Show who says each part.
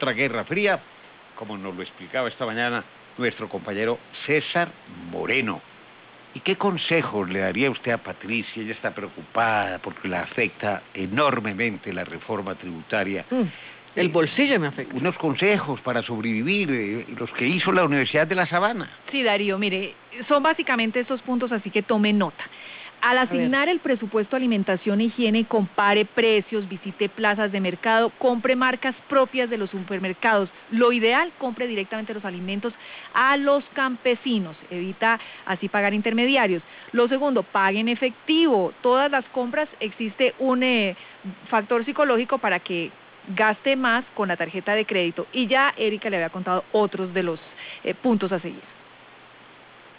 Speaker 1: otra guerra fría, como nos lo explicaba esta mañana nuestro compañero César Moreno. ¿Y qué consejos le daría usted a Patricia? Ella está preocupada porque la afecta enormemente la reforma tributaria.
Speaker 2: El bolsillo me afecta.
Speaker 1: Unos consejos para sobrevivir, los que hizo la Universidad de La Sabana.
Speaker 3: Sí, Darío, mire, son básicamente estos puntos, así que tome nota. Al asignar el presupuesto alimentación e higiene, compare precios, visite plazas de mercado, compre marcas propias de los supermercados. Lo ideal, compre directamente los alimentos a los campesinos, evita así pagar intermediarios. Lo segundo, pague en efectivo. Todas las compras existe un factor psicológico para que gaste más con la tarjeta de crédito. Y ya Erika le había contado otros de los puntos a seguir.